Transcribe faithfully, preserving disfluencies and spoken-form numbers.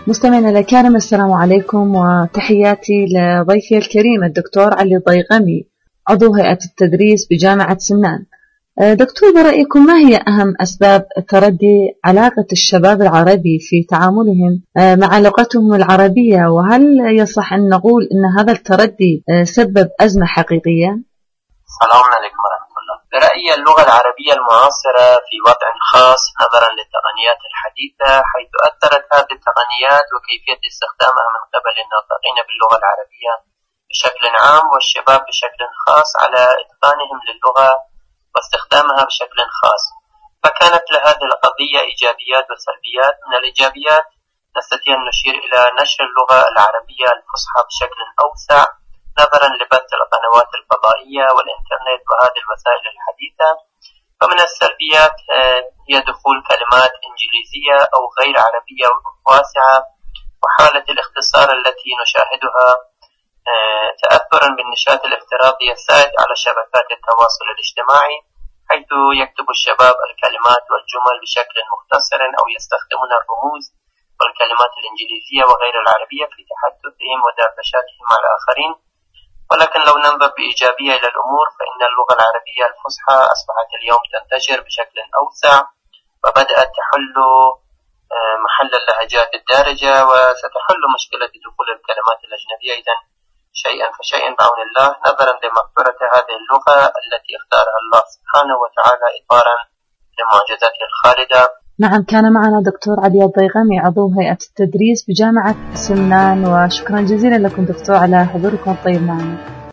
مستمعينا الكرام، السلام عليكم وتحياتي لضيفي الكريم الدكتور علي الضيغمي، عضو هيئة التدريس بجامعة سمنان. دكتور، برأيكم ما هي أهم أسباب تردي علاقة الشباب العربي في تعاملهم مع لغتهم العربية، وهل يصح أن نقول أن هذا التردي سبب أزمة حقيقية؟ السلام عليكم ورحمة الله. برأيي اللغة العربية المعاصرة في وضع خاص نظرا للتقنيات الحديثة، حيث أثرت هذه التقنيات وكيفية استخدامها من قبل الناطقين باللغة العربية بشكل عام والشباب بشكل خاص على إتقانهم للغة واستخدامها بشكل خاص. فكانت لهذه القضية إيجابيات وسلبيات. من الإيجابيات نستطيع أن نشير إلى نشر اللغة العربية الفصحى بشكل أوسع نظرا لبث القنوات الفضائية والإنترنت وهذه الوسائل الحديثة. ومن السلبيات هي دخول كلمات إنجليزية أو غير عربية واسعة، وحالة الاختصار التي نشاهدها تأثرا بالنشاط الافتراضي السائد على شبكات التواصل الاجتماعي، حيث يكتب الشباب الكلمات والجمل بشكل مختصر أو يستخدمون الرموز والكلمات الإنجليزية وغير العربية في تحدثهم ودردشاتهم مع الآخرين. ولكن لو ننظر بإيجابية إلى الأمور، فإن اللغة العربية الفصحى أصبحت اليوم تنتشر بشكل أوسع وبدأت تحل محل اللهجات الدارجة، وستحل مشكلة دخول الكلمات الأجنبية إذن شيئا فشيئا بعون الله، نظرا لمغفرة هذه اللغة التي اختارها الله سبحانه وتعالى إطارا لمعجزاته الخالدة. نعم، كان معنا دكتور علي الضيغمي، عضو هيئة التدريس بجامعة سمنان، وشكرا جزيلا لكم دكتور على حضوركم الطيب معنا.